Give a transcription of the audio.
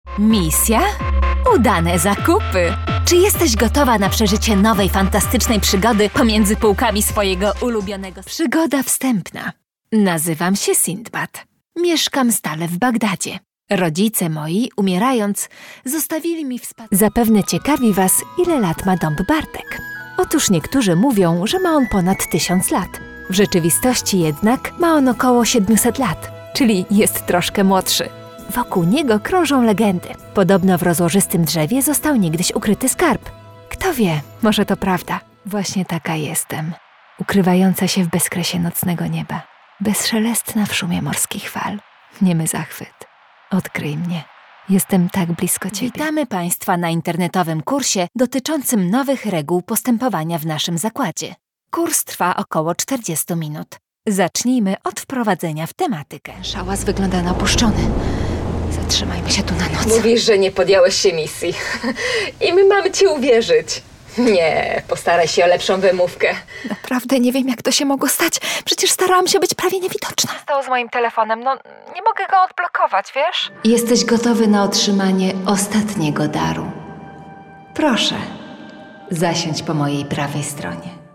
Misja? Udane zakupy. Czy jesteś gotowa na przeżycie nowej, fantastycznej przygody pomiędzy półkami swojego ulubionego... Przygoda wstępna. Nazywam się Sindbad. Mieszkam stale w Bagdadzie. Rodzice moi, umierając, zostawili mi Zapewne ciekawi was, ile lat ma dąb Bartek. Otóż niektórzy mówią, że ma on ponad 1000 lat. W rzeczywistości jednak ma on około 700 lat, czyli jest troszkę młodszy. Wokół niego krążą legendy. Podobno w rozłożystym drzewie został niegdyś ukryty skarb. Kto wie, może to prawda. Właśnie taka jestem. Ukrywająca się w bezkresie nocnego nieba. Bezszelestna w szumie morskich fal. Niemy zachwyt. Odkryj mnie. Jestem tak blisko ciebie. Witamy Państwa na internetowym kursie dotyczącym nowych reguł postępowania w naszym zakładzie. Kurs trwa około 40 minut. Zacznijmy od wprowadzenia w tematykę. Szałas wygląda na opuszczony. Zatrzymajmy się tu na noc. Mówisz, że nie podjąłeś się misji. I my mamy ci uwierzyć. Nie, postaraj się o lepszą wymówkę. Naprawdę nie wiem, jak to się mogło stać. Przecież starałam się być prawie niewidoczna. Stało z moim telefonem, nie mogę go odblokować, wiesz? Jesteś gotowy na otrzymanie ostatniego daru. Proszę, zasiądź po mojej prawej stronie.